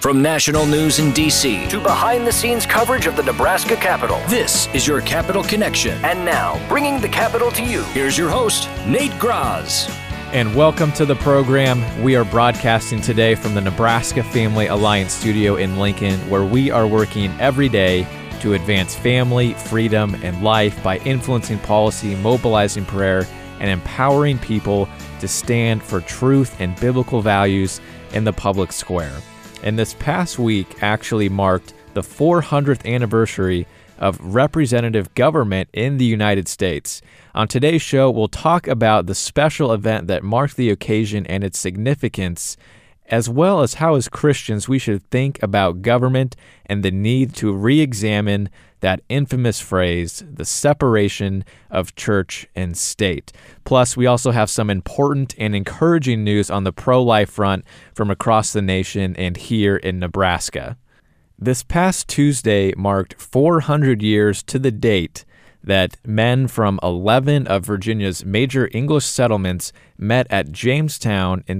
From national news in D.C. to behind-the-scenes coverage of the Nebraska Capitol, this is your Capitol Connection. And now, bringing the Capitol to you, here's your host, Nate Graz. And welcome to the program. We are broadcasting today from the Nebraska Family Alliance studio in Lincoln, where we are working every day to advance family, freedom, and life by influencing policy, mobilizing prayer, and empowering people to stand for truth and biblical values in the public square. And this past week actually marked the 400th anniversary of representative government in the United States. On today's show, we'll talk about the special event that marked the occasion and its significance, as well as how as Christians we should think about government and the need to re-examine that infamous phrase, the separation of church and state. Plus, we also have some important and encouraging news on the pro-life front from across the nation and here in Nebraska. This past Tuesday marked 400 years to the date that men from 11 of Virginia's major English settlements met at Jamestown in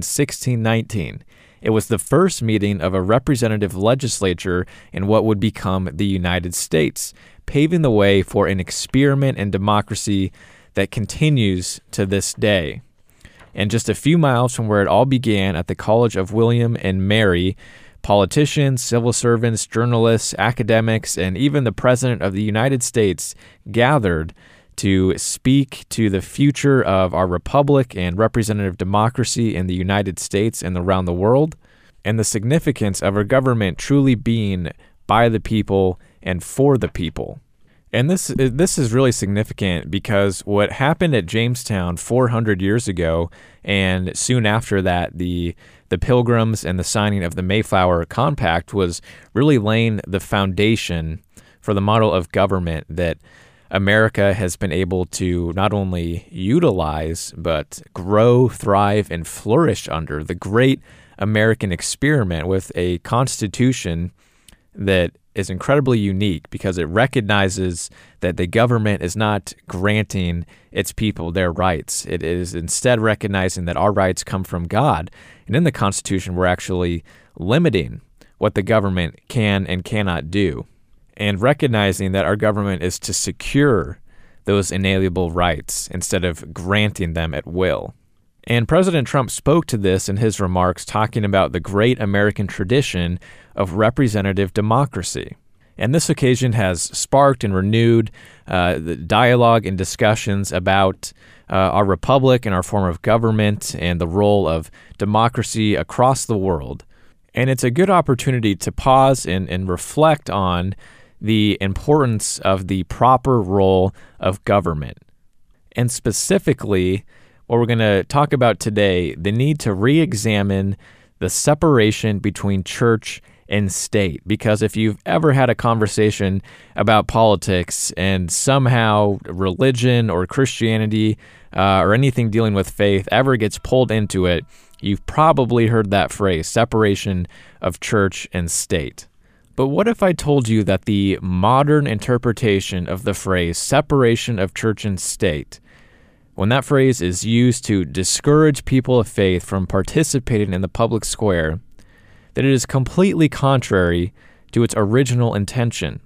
1619. It was the first meeting of a representative legislature in what would become the United States, paving the way for an experiment in democracy that continues to this day. And just a few miles from where it all began at the College of William and Mary, politicians, civil servants, journalists, academics, and even the President of the United States gathered to speak to the future of our republic and representative democracy in the United States and around the world, and the significance of our government truly being by the people and for the people. And this is really significant because what happened at Jamestown 400 years ago, and soon after that, the Pilgrims and the signing of the Mayflower Compact was really laying the foundation for the model of government that America has been able to not only utilize, but grow, thrive, and flourish under the great American experiment with a constitution that is incredibly unique because it recognizes that the government is not granting its people their rights. It is instead recognizing that our rights come from God. And in the Constitution, we're actually limiting what the government can and cannot do, and recognizing that our government is to secure those inalienable rights instead of granting them at will. And President Trump spoke to this in his remarks, talking about the great American tradition of representative democracy. And this occasion has sparked and renewed the dialogue and discussions about our republic and our form of government and the role of democracy across the world. And it's a good opportunity to pause and reflect on the importance of the proper role of government. And specifically, what we're going to talk about today, the need to re-examine the separation between church and state. Because if you've ever had a conversation about politics and somehow religion or Christianity or anything dealing with faith ever gets pulled into it, you've probably heard that phrase, separation of church and state. But what if I told you that the modern interpretation of the phrase separation of church and state, when that phrase is used to discourage people of faith from participating in the public square, that it is completely contrary to its original intention?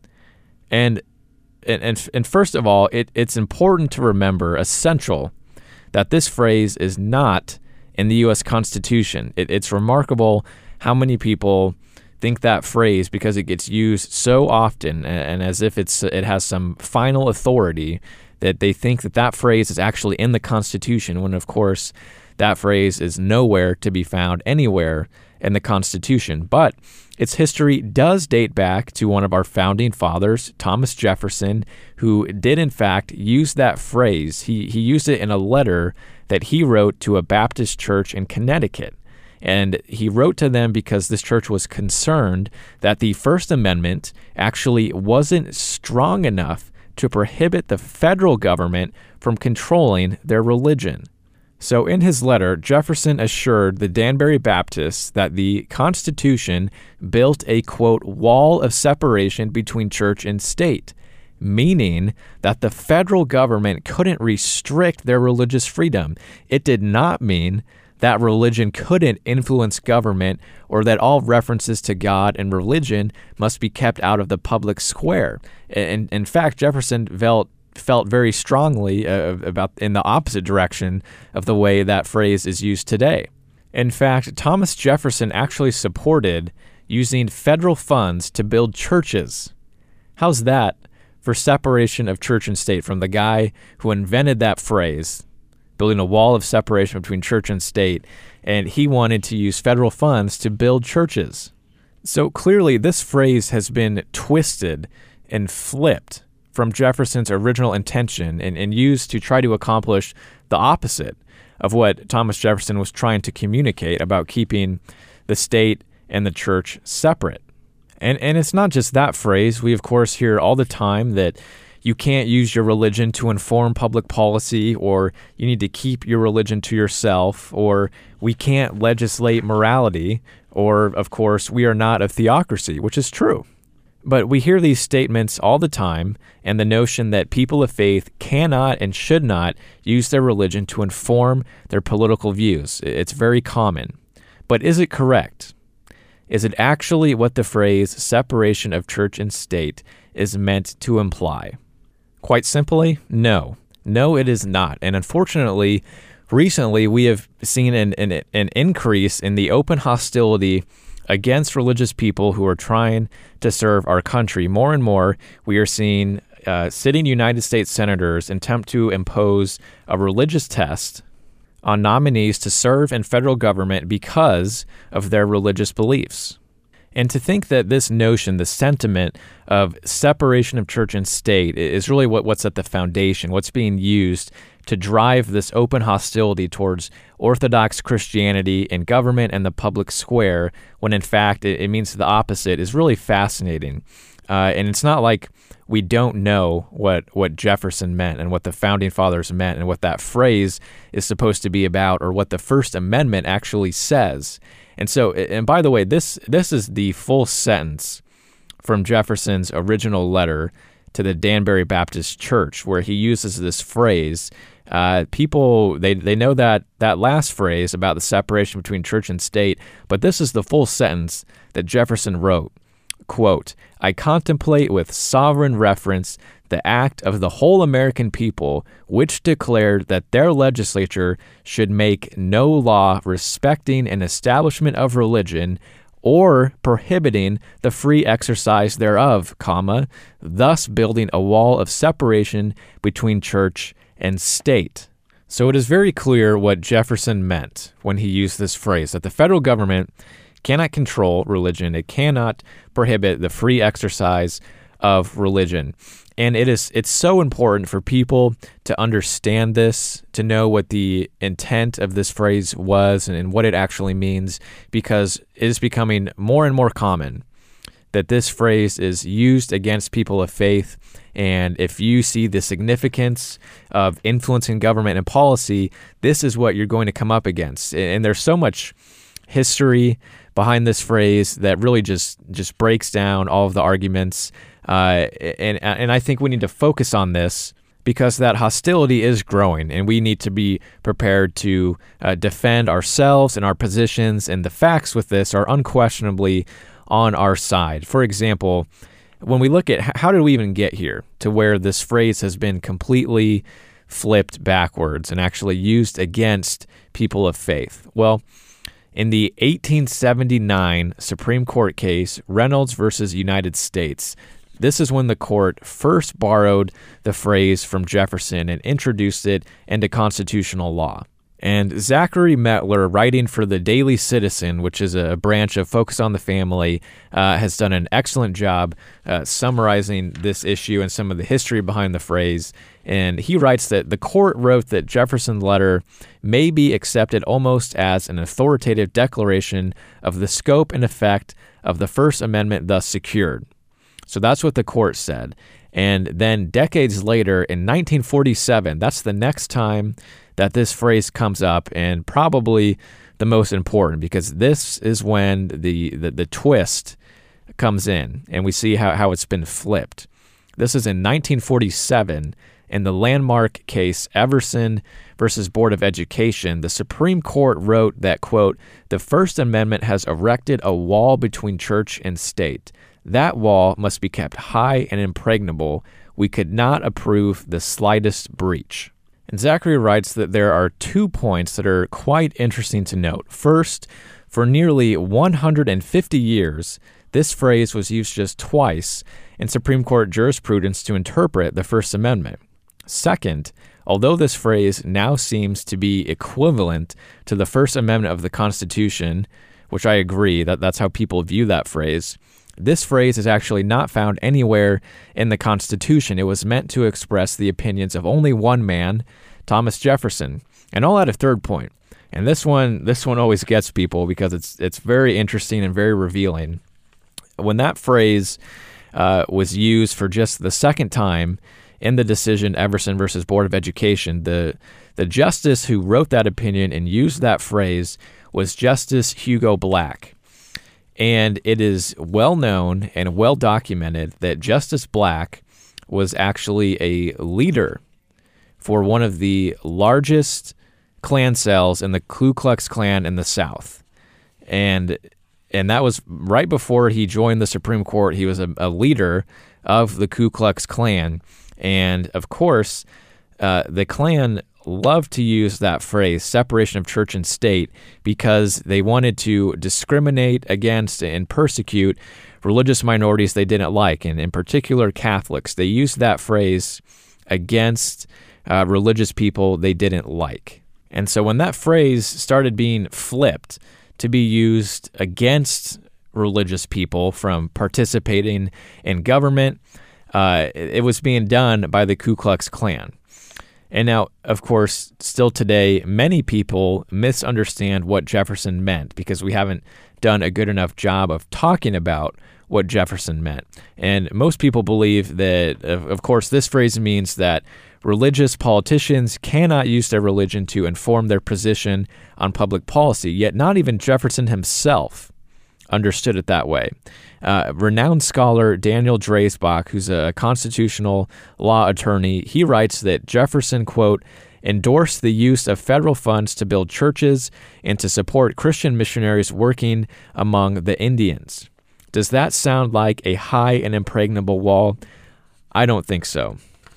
And first of all, it's important to remember, essential, that this phrase is not in the U.S. Constitution. It's remarkable how many people think that phrase, because it gets used so often and as if it has some final authority, that they think that phrase is actually in the Constitution, when, of course, that phrase is nowhere to be found anywhere in the Constitution. But its history does date back to one of our founding fathers, Thomas Jefferson, who did, in fact, use that phrase. He used it in a letter that he wrote to a Baptist church in Connecticut. And he wrote to them because this church was concerned that the First Amendment actually wasn't strong enough to prohibit the federal government from controlling their religion. So in his letter, Jefferson assured the Danbury Baptists that the Constitution built a, quote, wall of separation between church and state, meaning that the federal government couldn't restrict their religious freedom. It did not mean that religion couldn't influence government, or that all references to God and religion must be kept out of the public square. And in fact, Jefferson felt very strongly about in the opposite direction of the way that phrase is used today. In fact, Thomas Jefferson actually supported using federal funds to build churches. How's that for separation of church and state from the guy who invented that phrase, building a wall of separation between church and state, and he wanted to use federal funds to build churches? So clearly, this phrase has been twisted and flipped from Jefferson's original intention and used to try to accomplish the opposite of what Thomas Jefferson was trying to communicate about keeping the state and the church separate. And it's not just that phrase. We, of course, hear all the time that you can't use your religion to inform public policy, or you need to keep your religion to yourself, or we can't legislate morality, or, of course, we are not a theocracy, which is true. But we hear these statements all the time, and the notion that people of faith cannot and should not use their religion to inform their political views. It's very common. But is it correct? Is it actually what the phrase separation of church and state is meant to imply? Quite simply, no. No, it is not. And unfortunately, recently we have seen an increase in the open hostility against religious people who are trying to serve our country. More and more, we are seeing sitting United States senators attempt to impose a religious test on nominees to serve in federal government because of their religious beliefs. And to think that this notion, the sentiment of separation of church and state, is really what's at the foundation, what's being used to drive this open hostility towards Orthodox Christianity in government and the public square, when in fact it means the opposite, is really fascinating. And it's not like we don't know what Jefferson meant and what the Founding Fathers meant and what that phrase is supposed to be about, or what the First Amendment actually says. And so, and by the way, this is the full sentence from Jefferson's original letter to the Danbury Baptist Church, where he uses this phrase. People, they know that last phrase about the separation between church and state, but this is the full sentence that Jefferson wrote. Quote, "I contemplate with sovereign reverence the act of the whole American people, which declared that their legislature should make no law respecting an establishment of religion or prohibiting the free exercise thereof, thus building a wall of separation between church and state." So it is very clear what Jefferson meant when he used this phrase, that the federal government cannot control religion. It cannot prohibit the free exercise of religion. And it's so important for people to understand this, to know what the intent of this phrase was and what it actually means, because it is becoming more and more common that this phrase is used against people of faith. And if you see the significance of influencing government and policy, this is what you're going to come up against. And there's so much history behind this phrase that really just breaks down all of the arguments. And I think we need to focus on this because that hostility is growing, and we need to be prepared to defend ourselves and our positions, and the facts with this are unquestionably on our side. For example, when we look at how did we even get here to where this phrase has been completely flipped backwards and actually used against people of faith? Well, in the 1879 Supreme Court case, Reynolds versus United States, this is when the court first borrowed the phrase from Jefferson and introduced it into constitutional law. And Zachary Mettler, writing for the Daily Citizen, which is a branch of Focus on the Family, has done an excellent job summarizing this issue and some of the history behind the phrase. And he writes that the court wrote that Jefferson's letter may be accepted almost as an authoritative declaration of the scope and effect of the First Amendment thus secured. So that's what the court said. And then decades later, in 1947, that's the next time that this phrase comes up, and probably the most important, because this is when the twist comes in, and we see how it's been flipped. This is in 1947, In the landmark case Everson versus Board of Education, the Supreme Court wrote that, quote, "The First Amendment has erected a wall between church and state. That wall must be kept high and impregnable. We could not approve the slightest breach." And Zachary writes that there are 2 points that are quite interesting to note. First, for nearly 150 years, this phrase was used just twice in Supreme Court jurisprudence to interpret the First Amendment. Second, although this phrase now seems to be equivalent to the First Amendment of the Constitution, which I agree that that's how people view that phrase, this phrase is actually not found anywhere in the Constitution. It was meant to express the opinions of only one man, Thomas Jefferson. And I'll add a third point. And this one always gets people because it's very interesting and very revealing. When that phrase was used for just the second time in the decision Everson versus Board of Education, the justice who wrote that opinion and used that phrase was Justice Hugo Black. And it is well known and well documented that Justice Black was actually a leader for one of the largest Klan cells in the Ku Klux Klan in the South. And that was right before he joined the Supreme Court. He was a leader of the Ku Klux Klan. And of course, the Klan loved to use that phrase, separation of church and state, because they wanted to discriminate against and persecute religious minorities they didn't like, and in particular Catholics. They used that phrase against religious people they didn't like. And so when that phrase started being flipped to be used against religious people from participating in government, it was being done by the Ku Klux Klan. And now, of course, still today, many people misunderstand what Jefferson meant because we haven't done a good enough job of talking about what Jefferson meant. And most people believe that, of course, this phrase means that religious politicians cannot use their religion to inform their position on public policy, yet not even Jefferson himself understood it that way. Renowned scholar Daniel Dreisbach, who's a constitutional law attorney, he writes that Jefferson, quote, endorsed the use of federal funds to build churches and to support Christian missionaries working among the Indians. Does that sound like a high and impregnable wall? I don't think so.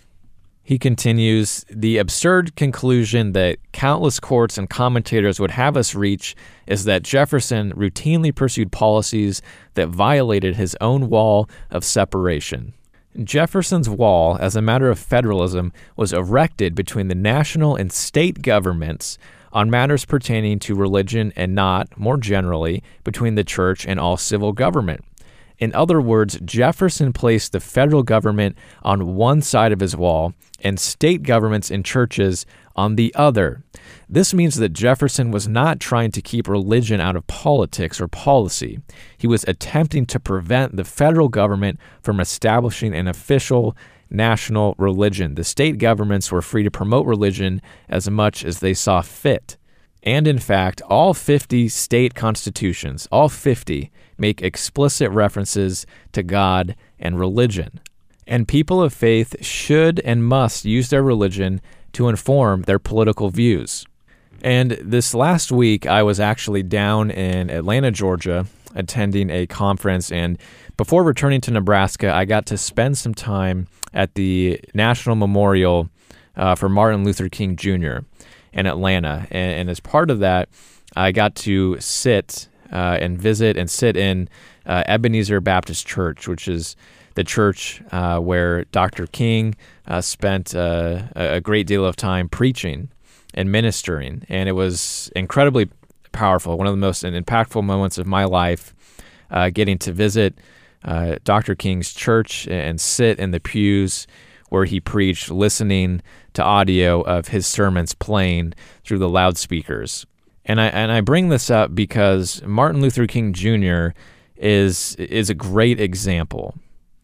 He continues, the absurd conclusion that countless courts and commentators would have us reach is that Jefferson routinely pursued policies that violated his own wall of separation. Jefferson's wall, as a matter of federalism, was erected between the national and state governments on matters pertaining to religion and not, more generally, between the church and all civil government. In other words, Jefferson placed the federal government on one side of his wall and state governments and churches on the other. This means that Jefferson was not trying to keep religion out of politics or policy. He was attempting to prevent the federal government from establishing an official national religion. The state governments were free to promote religion as much as they saw fit. And in fact, all 50 state constitutions, all 50, make explicit references to God and religion. And people of faith should and must use their religion to inform their political views. And this last week, I was actually down in Atlanta, Georgia, attending a conference. And before returning to Nebraska, I got to spend some time at the National Memorial for Martin Luther King Jr. in Atlanta. And as part of that, I got to sit and visit and sit in Ebenezer Baptist Church, which is the church where Dr. King spent a great deal of time preaching and ministering. And it was incredibly powerful, one of the most impactful moments of my life, getting to visit Dr. King's church and sit in the pews where he preached, listening to audio of his sermons playing through the loudspeakers. And I bring this up because Martin Luther King Jr. is a great example.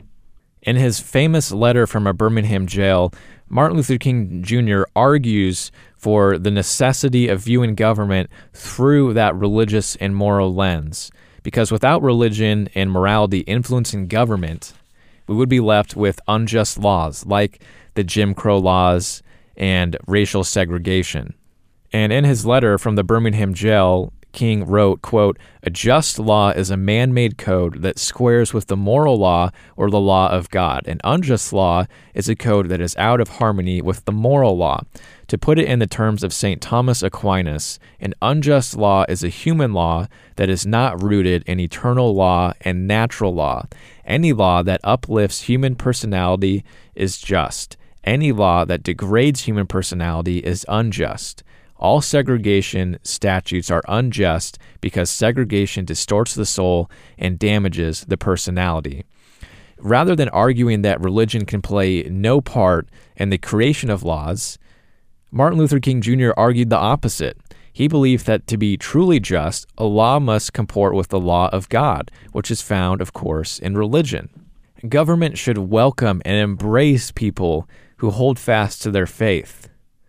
In his famous letter from a Birmingham jail, Martin Luther King Jr. argues for the necessity of viewing government through that religious and moral lens, because without religion and morality influencing government, we would be left with unjust laws like the Jim Crow laws and racial segregation. And in his letter from the Birmingham jail, King wrote, quote, "A just law is a man-made code that squares with the moral law or the law of God. An unjust law is a code that is out of harmony with the moral law. To put it in the terms of St. Thomas Aquinas, an unjust law is a human law that is not rooted in eternal law and natural law. Any law that uplifts human personality is just. Any law that degrades human personality is unjust. All segregation statutes are unjust because segregation distorts the soul and damages the personality." Rather than arguing that religion can play no part in the creation of laws, Martin Luther King Jr. argued the opposite. He believed that to be truly just, a law must comport with the law of God, which is found, of course, in religion. Government should welcome and embrace people who hold fast to their faith.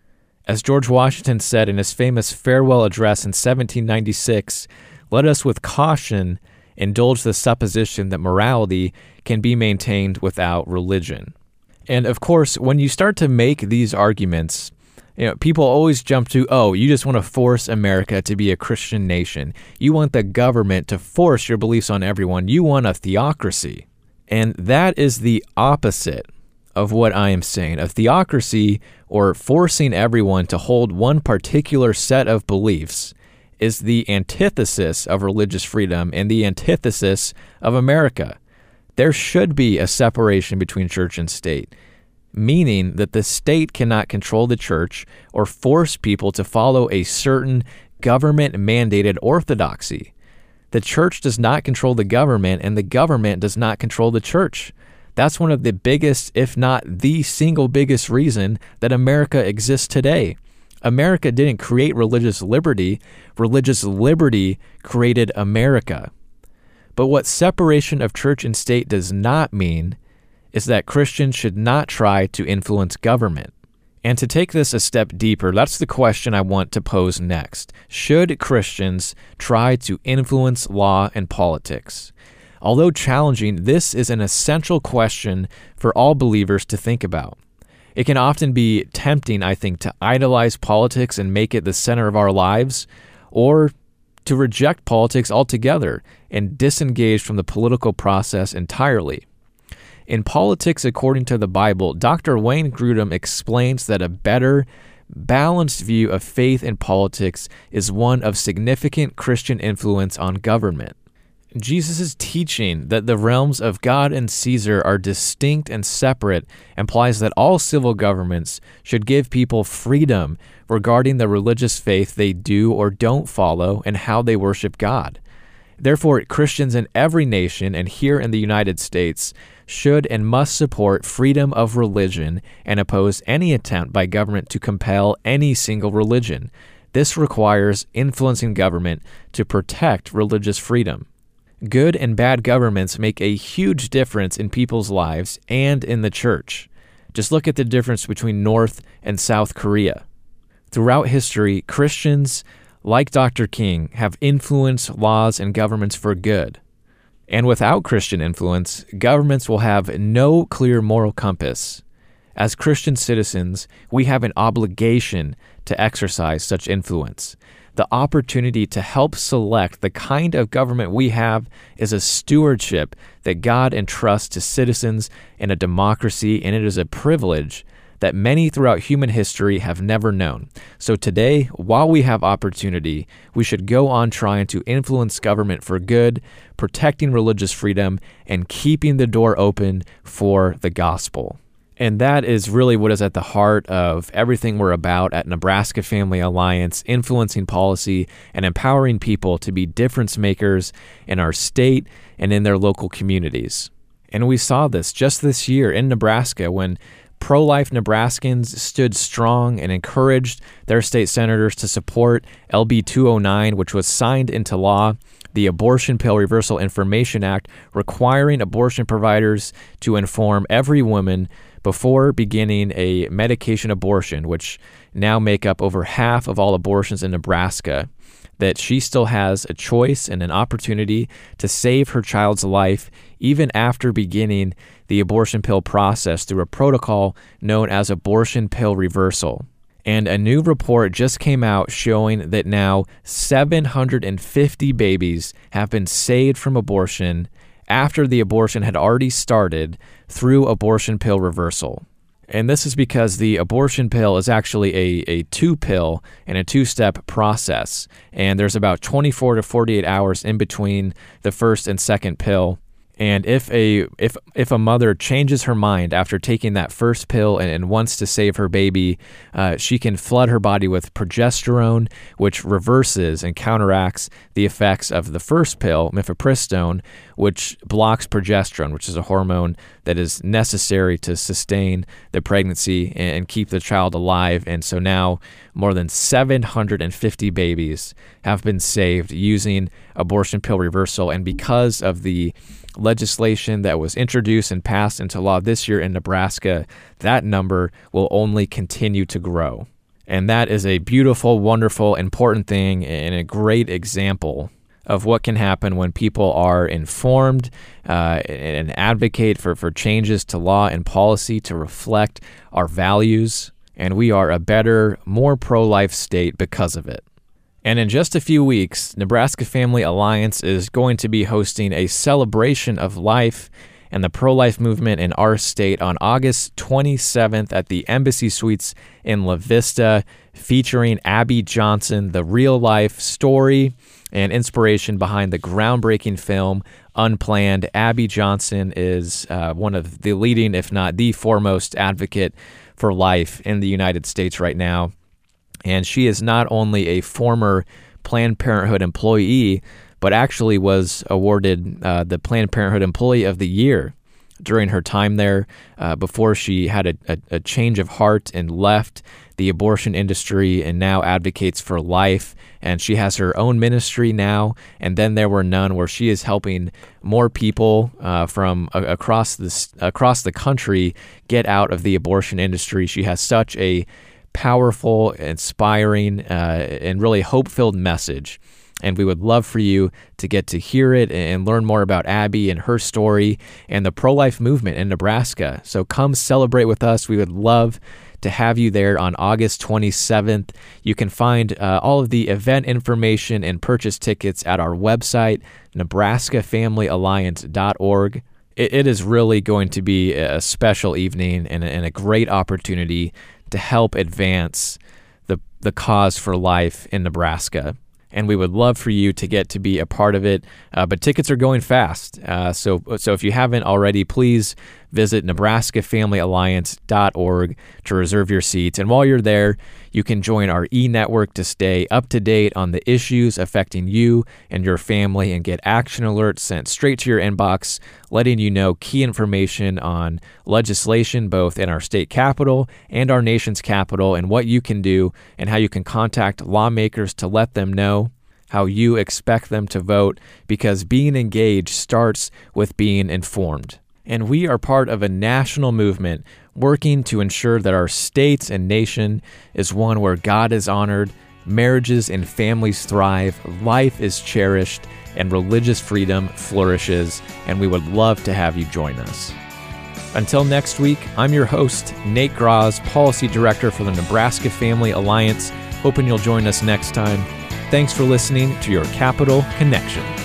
As George Washington said in his famous farewell address in 1796, "Let us with caution indulge the supposition that morality can be maintained without religion." And of course, when you start to make these arguments, people always jump to, oh, you just want to force America to be a Christian nation. You want the government to force your beliefs on everyone. You want a theocracy. And that is the opposite of what I am saying. A theocracy, or forcing everyone to hold one particular set of beliefs, is the antithesis of religious freedom and the antithesis of America. There should be a separation between church and state, meaning that the state cannot control the church or force people to follow a certain government-mandated orthodoxy. The church does not control the government, and the government does not control the church. That's one of the biggest, if not the single biggest reason that America exists today. America didn't create religious liberty. Religious liberty created America. But what separation of church and state does not mean is that Christians should not try to influence government. And to take this a step deeper, that's the question I want to pose next. Should Christians try to influence law and politics? Although challenging, this is an essential question for all believers to think about. It can often be tempting, I think, to idolize politics and make it the center of our lives, or to reject politics altogether and disengage from the political process entirely. In Politics According to the Bible, Dr. Wayne Grudem explains that a better, balanced view of faith and politics is one of significant Christian influence on government. Jesus' teaching that the realms of God and Caesar are distinct and separate implies that all civil governments should give people freedom regarding the religious faith they do or don't follow and how they worship God. Therefore, Christians in every nation and here in the United States should and must support freedom of religion and oppose any attempt by government to compel any single religion. This requires influencing government to protect religious freedom. Good and bad governments make a huge difference in people's lives and in the church. Just look at the difference between North and South Korea. Throughout history, Christians, like Dr. King, have influenced laws and governments for good. And without Christian influence, governments will have no clear moral compass. As Christian citizens, we have an obligation to exercise such influence. The opportunity to help select the kind of government we have is a stewardship that God entrusts to citizens in a democracy, and it is a privilege that many throughout human history have never known. So today, while we have opportunity, we should go on trying to influence government for good, protecting religious freedom, and keeping the door open for the gospel. And that is really what is at the heart of everything we're about at Nebraska Family Alliance, influencing policy and empowering people to be difference makers in our state and in their local communities. And we saw this just this year in Nebraska when pro-life Nebraskans stood strong and encouraged their state senators to support LB 209, which was signed into law, the Abortion Pill Reversal Information Act, requiring abortion providers to inform every woman before beginning a medication abortion, which now make up over half of all abortions in Nebraska, that she still has a choice and an opportunity to save her child's life even after beginning the abortion pill process through a protocol known as abortion pill reversal. And a new report just came out showing that now 750 babies have been saved from abortion after the abortion had already started through abortion pill reversal. And this is because the abortion pill is actually a two-pill and a two-step process. And there's about 24 to 48 hours in between the first and second pill. And if a mother changes her mind after taking that first pill and wants to save her baby, she can flood her body with progesterone, which reverses and counteracts the effects of the first pill, mifepristone, which blocks progesterone, which is a hormone that is necessary to sustain the pregnancy and keep the child alive. And so now more than 750 babies have been saved using abortion pill reversal. And because of the legislation that was introduced and passed into law this year in Nebraska, that number will only continue to grow. And that is a beautiful, wonderful, important thing and a great example of what can happen when people are informed and advocate for changes to law and policy to reflect our values. And we are a better, more pro-life state because of it. And in just a few weeks, Nebraska Family Alliance is going to be hosting a celebration of life and the pro-life movement in our state on August 27th at the Embassy Suites in La Vista, featuring Abby Johnson, the real-life story and inspiration behind the groundbreaking film Unplanned. Abby Johnson is one of the leading, if not the foremost, advocate for life in the United States right now. And she is not only a former Planned Parenthood employee, but actually was awarded the Planned Parenthood Employee of the Year during her time there before she had a change of heart and left the abortion industry and now advocates for life. And she has her own ministry now, and Then There Were None, where she is helping more people from across the country get out of the abortion industry. She has such a powerful, inspiring, and really hope-filled message. And we would love for you to get to hear it and learn more about Abby and her story and the pro-life movement in Nebraska. So come celebrate with us. We would love to have you there on August 27th. You can find all of the event information and purchase tickets at our website, nebraskafamilyalliance.org. It is really going to be a special evening and a great opportunity to help advance the cause for life in Nebraska. And we would love for you to get to be a part of it. But tickets are going fast. So if you haven't already, please visit nebraskafamilyalliance.org to reserve your seats. And while you're there, you can join our e-network to stay up to date on the issues affecting you and your family and get action alerts sent straight to your inbox, letting you know key information on legislation both in our state capital and our nation's capital and what you can do and how you can contact lawmakers to let them know how you expect them to vote, because being engaged starts with being informed. And we are part of a national movement working to ensure that our states and nation is one where God is honored, marriages and families thrive, life is cherished, and religious freedom flourishes. And we would love to have you join us. Until next week, I'm your host, Nate Graz, Policy Director for the Nebraska Family Alliance. Hoping you'll join us next time. Thanks for listening to your Capital Connection.